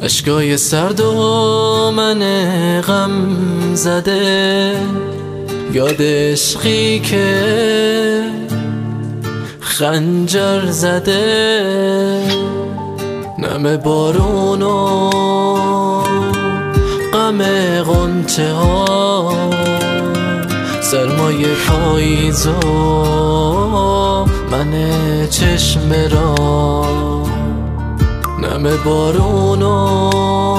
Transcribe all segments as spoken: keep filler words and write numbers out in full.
اشکای سرد و من غم زده، یاد عشقی که خنجر زده، نم بارون و غم غنچه ها، سرمای پاییز و من چشم را، نم بارون و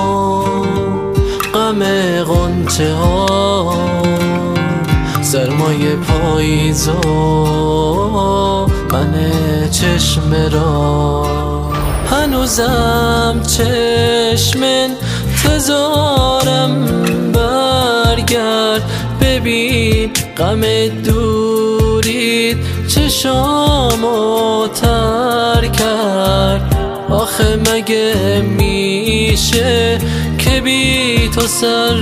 غم غنچه ها، سرمای پاییز و من چشم را. هنوزم چشم انتظارم، برگرد ببین غم دورید چشامو تر کرد. آخه مگه میشه که بی تو سر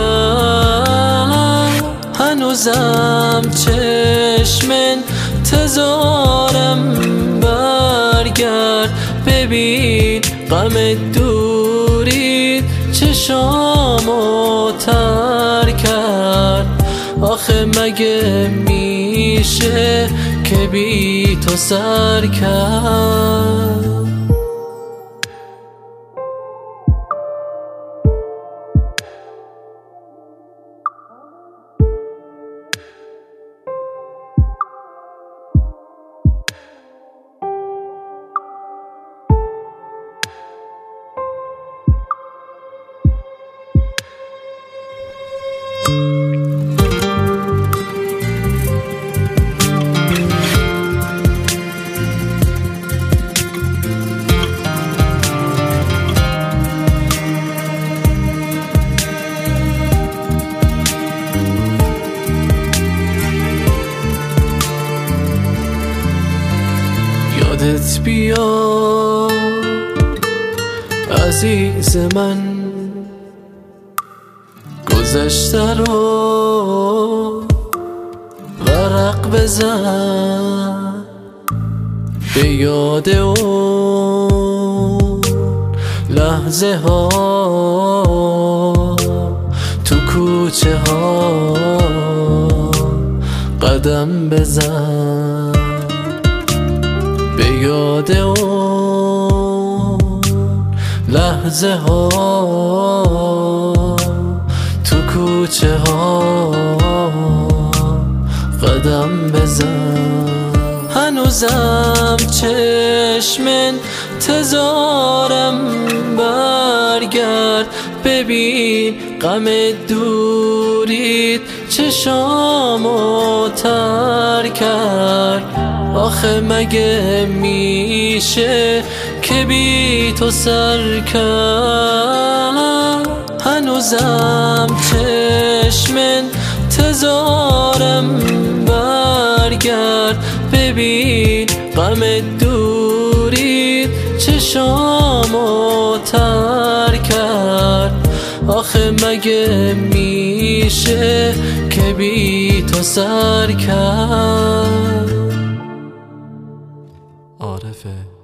کرد؟ هنوزم چشم انتظارم، برگرد ببین غم دورید چشامو تر کرد. آخه مگه میشه که بی تو سر کرد؟ یادت بیا عزیز من، گذشته رو ورق بزن، به یاد اون لحظه ها تو کوچه ها قدم بزن، به یاد اون لحظه ها تو کوچه ها قدم بزن. هنوزم چشم انتظارم، برگرد ببین غم دورید چشامو تر کرد. آخه مگه میشه که بی تو سر کرد؟ هنوزم چشم انتظارم، برگرد ببین غم دورید چشامو تر کرد. آخه مگه میشه که بی تو سر کرد؟ عارفه